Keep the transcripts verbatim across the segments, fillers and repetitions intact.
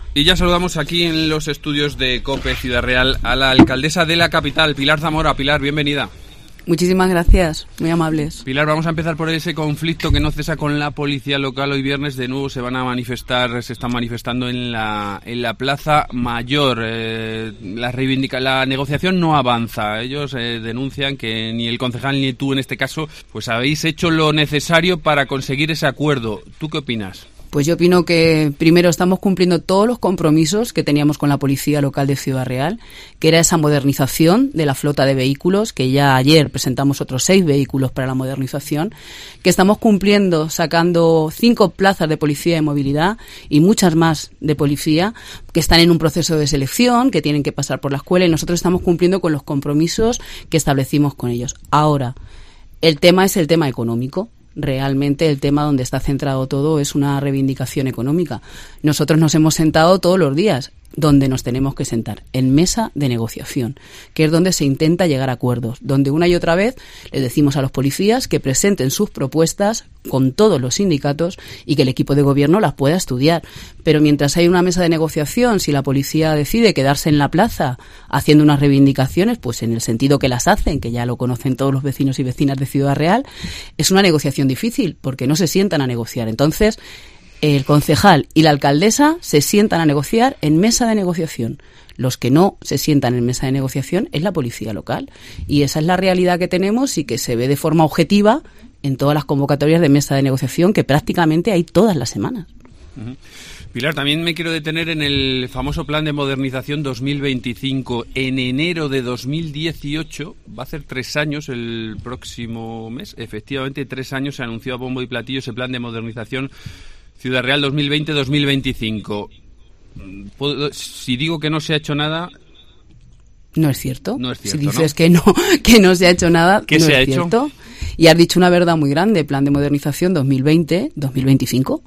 Y ya saludamos aquí en los estudios de COPE Ciudad Real a la alcaldesa de la capital, Pilar Zamora. Pilar, bienvenida. Muchísimas gracias, muy amables. Pilar, vamos a empezar por ese conflicto que no cesa con la policía local. Hoy viernes de nuevo se van a manifestar, se están manifestando en la en la Plaza Mayor. Eh, la reivindica, la negociación no avanza. Ellos eh, denuncian que ni el concejal ni tú en este caso pues habéis hecho lo necesario para conseguir ese acuerdo. ¿Tú qué opinas? Pues yo opino que primero estamos cumpliendo todos los compromisos que teníamos con la Policía Local de Ciudad Real, que era esa modernización de la flota de vehículos, que ya ayer presentamos otros seis vehículos para la modernización, que estamos cumpliendo sacando cinco plazas de policía de movilidad y muchas más de policía que están en un proceso de selección, que tienen que pasar por la escuela, y nosotros estamos cumpliendo con los compromisos que establecimos con ellos. Ahora, el tema es el tema económico. Realmente el tema donde está centrado todo es una reivindicación económica. Nosotros nos hemos sentado todos los días donde nos tenemos que sentar, en mesa de negociación, que es donde se intenta llegar a acuerdos, donde una y otra vez le decimos a los policías que presenten sus propuestas con todos los sindicatos y que el equipo de gobierno las pueda estudiar. Pero mientras hay una mesa de negociación, si la policía decide quedarse en la plaza haciendo unas reivindicaciones, pues en el sentido que las hacen, que ya lo conocen todos los vecinos y vecinas de Ciudad Real, es una negociación difícil porque no se sientan a negociar. Entonces, el concejal y la alcaldesa se sientan a negociar en mesa de negociación. Los que no se sientan en mesa de negociación es la policía local. Y esa es la realidad que tenemos y que se ve de forma objetiva en todas las convocatorias de mesa de negociación, que prácticamente hay todas las semanas. Uh-huh. Pilar, también me quiero detener en el famoso plan de modernización dos mil veinticinco. En enero de dos mil dieciocho, va a hacer tres años el próximo mes, efectivamente tres años, se anunció a bombo y platillo ese plan de modernización Ciudad Real dos mil veinte dos mil veinticinco. Si digo que no se ha hecho nada... No es cierto. No es cierto, si dices ¿no? que no que no se ha hecho nada, ¿Qué no se es ha cierto. hecho? Y has dicho una verdad muy grande, plan de modernización dos mil veinte dos mil veinticinco.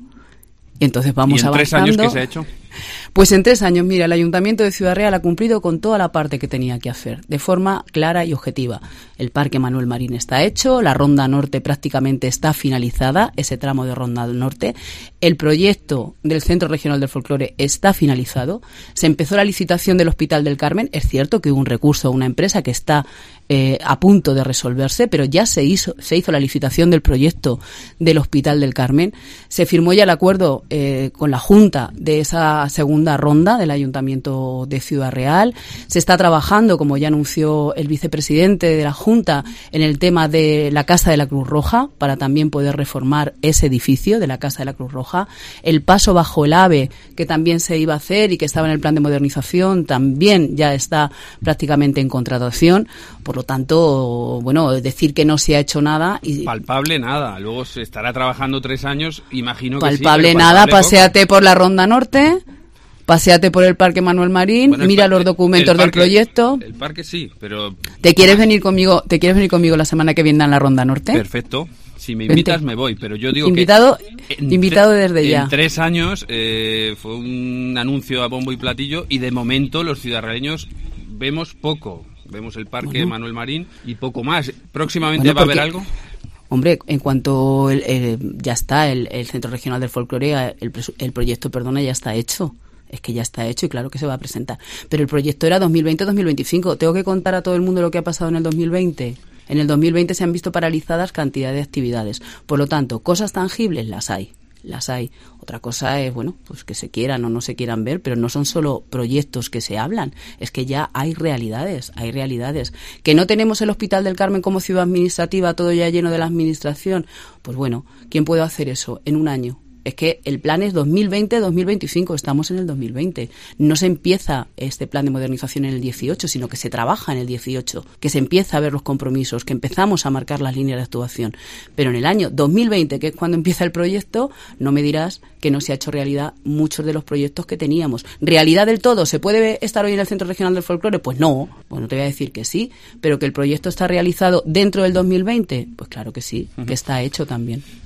Y entonces vamos ¿Y en avanzando. tres años qué se ha hecho? Pues en tres años, mira, el Ayuntamiento de Ciudad Real ha cumplido con toda la parte que tenía que hacer, de forma clara y objetiva. El Parque Manuel Marín está hecho, la Ronda Norte prácticamente está finalizada, ese tramo de Ronda Norte. El proyecto del Centro Regional del Folclore está finalizado. Se empezó la licitación del Hospital del Carmen. Es cierto que hubo un recurso a una empresa que está eh, a punto de resolverse, pero ya se hizo, se hizo la licitación del proyecto del Hospital del Carmen. Se firmó ya el acuerdo eh, con la Junta de esa segunda ronda del Ayuntamiento de Ciudad Real. Se está trabajando, como ya anunció el vicepresidente de la Junta, en el tema de la Casa de la Cruz Roja, para también poder reformar ese edificio de la Casa de la Cruz Roja. El paso bajo el AVE, que también se iba a hacer y que estaba en el plan de modernización, también ya está prácticamente en contratación. Por lo tanto, bueno, decir que no se ha hecho nada... Y palpable nada. Luego se estará trabajando tres años, imagino que palpable sí. Nada, palpable paséate por la Ronda Norte... Paséate por el Parque Manuel Marín, bueno, mira parque, los documentos parque, del proyecto. El parque sí, pero... ¿Te quieres venir conmigo ¿Te quieres venir conmigo la semana que viene a la Ronda Norte? Perfecto. Si me invitas, Vente. me voy, pero yo digo invitado, que... En invitado desde ya. En tres años eh, fue un anuncio a bombo y platillo y de momento los ciudadanos vemos poco. Vemos el Parque bueno. Manuel Marín y poco más. ¿Próximamente bueno, va porque... a haber algo? Hombre, en cuanto el, el, ya está el, el Centro Regional del Folclore, el, el proyecto, perdona, ya está hecho. Es que ya está hecho y claro que se va a presentar. Pero el proyecto era dos mil veinte dos mil veinticinco. ¿Tengo que contar a todo el mundo lo que ha pasado en el dos mil veinte? En el dos mil veinte se han visto paralizadas cantidad de actividades. Por lo tanto, cosas tangibles las hay. Las hay. Otra cosa es, bueno, pues que se quieran o no se quieran ver, pero no son solo proyectos que se hablan. Es que ya hay realidades, hay realidades. ¿Que no tenemos el Hospital del Carmen como ciudad administrativa, todo ya lleno de la administración? Pues bueno, ¿quién puede hacer eso en un año? Es que el plan es dos mil veinte dos mil veinticinco, estamos en el dos mil veinte. No se empieza este plan de modernización en el dieciocho, sino que se trabaja en el dieciocho, que se empieza a ver los compromisos, que empezamos a marcar las líneas de actuación. Pero en el año dos mil veinte, que es cuando empieza el proyecto, no me dirás que no se ha hecho realidad muchos de los proyectos que teníamos. ¿Realidad del todo? ¿Se puede estar hoy en el Centro Regional del Folclore? Pues no, bueno, te voy a decir que sí, pero que el proyecto está realizado dentro del dos mil veinte, pues claro que sí, uh-huh. que está hecho también.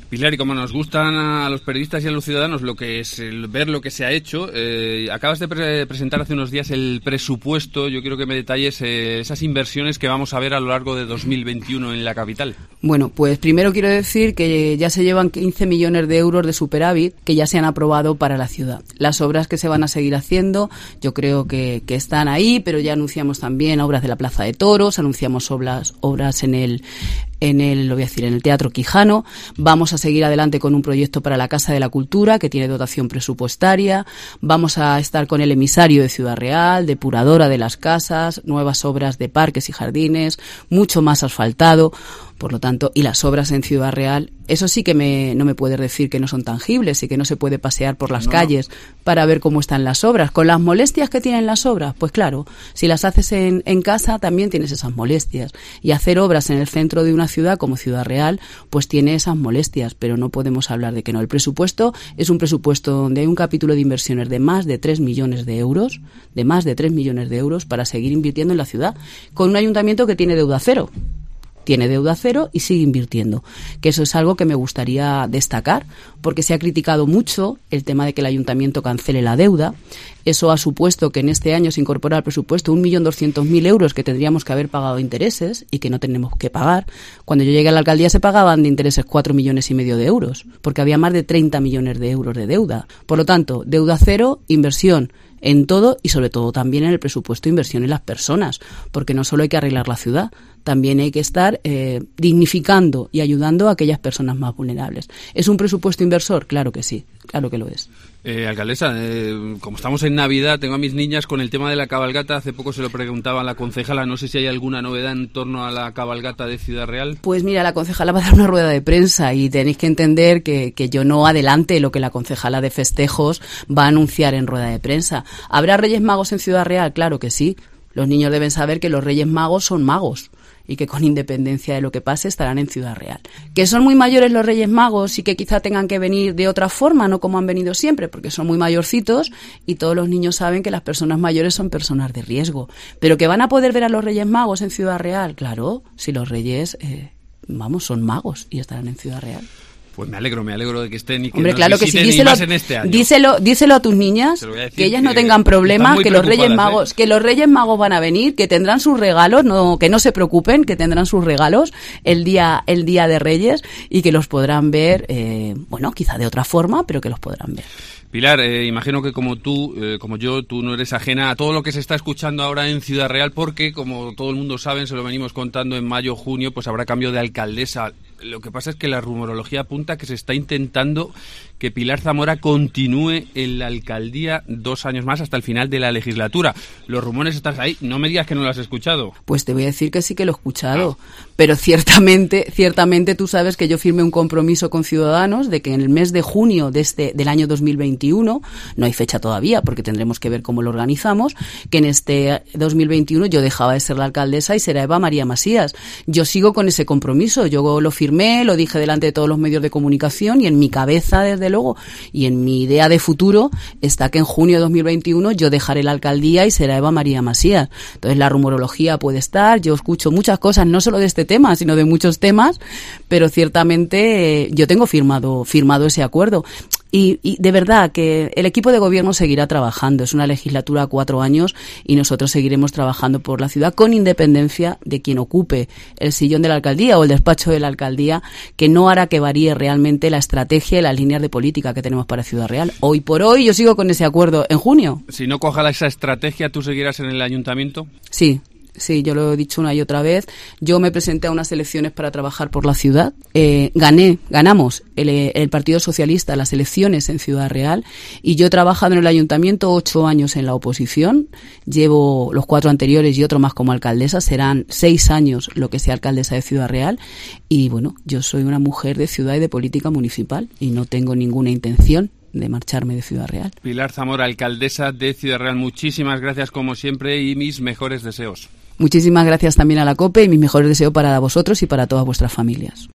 Pilar, y como nos gustan a los periodistas y a los ciudadanos lo que es el, ver lo que se ha hecho, eh, acabas de pre- presentar hace unos días el presupuesto. Yo quiero que me detalles eh, esas inversiones que vamos a ver a lo largo de dos mil veintiuno en la capital. Bueno, pues primero quiero decir que ya se llevan quince millones de euros de superávit que ya se han aprobado para la ciudad. Las obras que se van a seguir haciendo, yo creo que, que están ahí, pero ya anunciamos también obras de la Plaza de Toros, anunciamos obras, obras en el en el, lo voy a decir, en el Teatro Quijano. Vamos a seguir adelante con un proyecto para la Casa de la Cultura que tiene dotación presupuestaria. Vamos a estar con el emisario de Ciudad Real, depuradora de las casas, nuevas obras de parques y jardines, mucho más asfaltado. Por lo tanto, y las obras en Ciudad Real, eso sí que me, no me puedes decir que no son tangibles y que no se puede pasear por las no. calles para ver cómo están las obras. Con las molestias que tienen las obras, pues claro, si las haces en, en casa también tienes esas molestias. Y hacer obras en el centro de una ciudad como Ciudad Real, pues tiene esas molestias, pero no podemos hablar de que no. El presupuesto es un presupuesto donde hay un capítulo de inversiones de más de tres millones de euros, de más de tres millones de euros para seguir invirtiendo en la ciudad, con un ayuntamiento que tiene deuda cero. Tiene deuda cero y sigue invirtiendo, que eso es algo que me gustaría destacar, porque se ha criticado mucho el tema de que el ayuntamiento cancele la deuda. Eso ha supuesto que en este año se incorpora al presupuesto un millón doscientos mil euros que tendríamos que haber pagado de intereses y que no tenemos que pagar. Cuando yo llegué a la alcaldía se pagaban de intereses cuatro millones y medio de euros, porque había más de treinta millones de euros de deuda. Por lo tanto, deuda cero, inversión en todo y sobre todo también en el presupuesto inversión en las personas, porque no solo hay que arreglar la ciudad, también hay que estar eh, dignificando y ayudando a aquellas personas más vulnerables. ¿Es un presupuesto inversor? Claro que sí, claro que lo es. Eh, alcaldesa, eh, como estamos en Navidad, tengo a mis niñas con el tema de la cabalgata. Hace poco se lo preguntaba a la concejala, no sé si hay alguna novedad en torno a la cabalgata de Ciudad Real. Pues mira, la concejala va a dar una rueda de prensa y tenéis que entender que, que yo no adelante lo que la concejala de festejos va a anunciar en rueda de prensa. ¿Habrá Reyes Magos en Ciudad Real? Claro que sí. Los niños deben saber que los Reyes Magos son magos y que con independencia de lo que pase estarán en Ciudad Real. Que son muy mayores los Reyes Magos y que quizá tengan que venir de otra forma, no como han venido siempre, porque son muy mayorcitos y todos los niños saben que las personas mayores son personas de riesgo. Pero que van a poder ver a los Reyes Magos en Ciudad Real, claro, si los Reyes, eh, vamos, son magos y estarán en Ciudad Real. Pues me alegro, me alegro de que estén y que Hombre, nos claro que sí, díselo, más en este año. Díselo, díselo a tus niñas, que ellas no tengan problemas, que los Reyes Magos, ¿eh? que los Reyes Magos van a venir, que tendrán sus regalos, no, que no se preocupen, que tendrán sus regalos el día, el día de Reyes y que los podrán ver, eh, bueno, quizá de otra forma, pero que los podrán ver. Pilar, eh, imagino que como tú, eh, como yo, tú no eres ajena a todo lo que se está escuchando ahora en Ciudad Real, porque como todo el mundo sabe, se lo venimos contando en mayo, junio, pues habrá cambio de alcaldesa. Lo que pasa es que la rumorología apunta que se está intentando que Pilar Zamora continúe en la alcaldía dos años más hasta el final de la legislatura. Los rumores están ahí, no me digas que no lo has escuchado. Pues te voy a decir que sí que lo he escuchado, ah. pero ciertamente, ciertamente tú sabes que yo firmé un compromiso con Ciudadanos de que en el mes de junio de este, del año dos mil veintiuno, no hay fecha todavía porque tendremos que ver cómo lo organizamos, que en este dos mil veintiuno yo dejaba de ser la alcaldesa y será Eva María Masías. Yo sigo con ese compromiso, yo lo firmé, lo dije delante de todos los medios de comunicación y en mi cabeza desde luego y en mi idea de futuro está que en junio de dos mil veintiuno yo dejaré la alcaldía y será Eva María Masías. Entonces la rumorología puede estar, yo escucho muchas cosas, no solo de este tema, sino de muchos temas, pero ciertamente eh, yo tengo firmado, firmado ese acuerdo. Y, y de verdad que el equipo de gobierno seguirá trabajando. Es una legislatura a cuatro años y nosotros seguiremos trabajando por la ciudad con independencia de quien ocupe el sillón de la alcaldía o el despacho de la alcaldía, que no hará que varíe realmente la estrategia y las líneas de política que tenemos para Ciudad Real. Hoy por hoy yo sigo con ese acuerdo en junio. Si no coja esa estrategia, ¿tú seguirás en el ayuntamiento? Sí. Sí, yo lo he dicho una y otra vez. Yo me presenté a unas elecciones para trabajar por la ciudad. Eh, gané, ganamos el, el Partido Socialista las elecciones en Ciudad Real y yo he trabajado en el ayuntamiento ocho años en la oposición. Llevo los cuatro anteriores y otro más como alcaldesa. Serán seis años lo que sea alcaldesa de Ciudad Real. Y bueno, yo soy una mujer de ciudad y de política municipal y no tengo ninguna intención de marcharme de Ciudad Real. Pilar Zamora, alcaldesa de Ciudad Real, muchísimas gracias como siempre y mis mejores deseos. Muchísimas gracias también a la COPE y mis mejores deseos para vosotros y para todas vuestras familias.